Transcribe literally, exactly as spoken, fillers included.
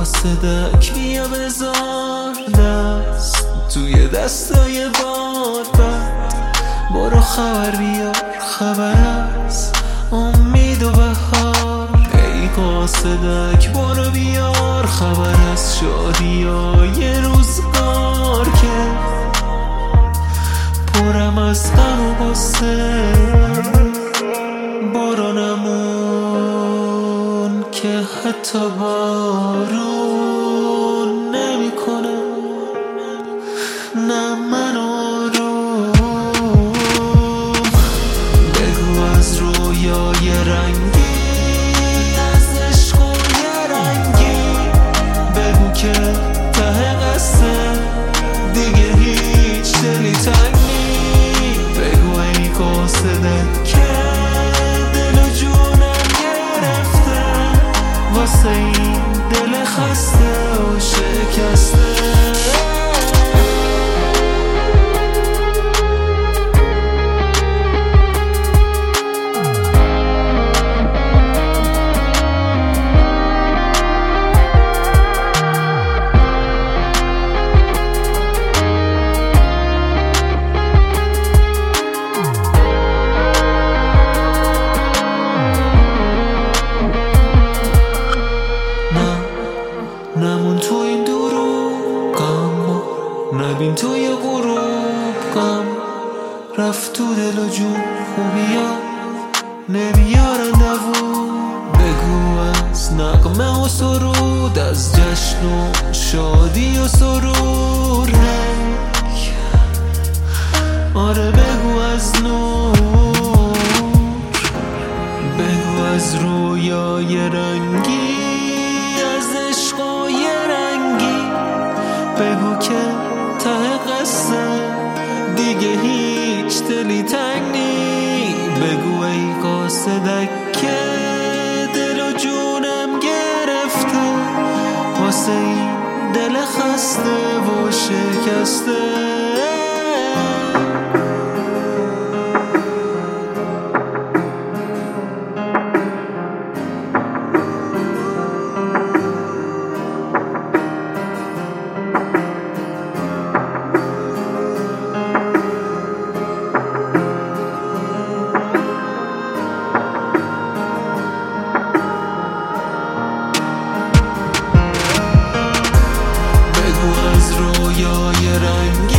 قاصدک بیا بذار دست توی دستای باد بد، برو خبر بیار خبر از امید و بهار. ای قاصدک برو بیار خبر از شادیای روزگار که پرم از غم و غصه. بارانمون که حتی بارون نمیکنه، نه من آروم. بگو از رویای رنگی، از عشق و یه رنگی، بگو که ته قصه دیگه هیچ دلی تنگ نی. بگو ای قاصدک که دل و جونم گرفته واسه این دل خسته و شکسته. نمون تو این دروغ غم، نبین توی غروب غم. رفت تو دل و جون خوبیا نمیارن دوون. بگو از نغمه و سرود، از جشن و شادی و سرور. آره بگو از نور، بگو از رویای رنگی، بگو که ته قصه دیگه هیچ دلی تنگ نی. بگو ای قاصدک که دل و جونم گرفته واسه این دل خسته و شکسته. رویای رنگی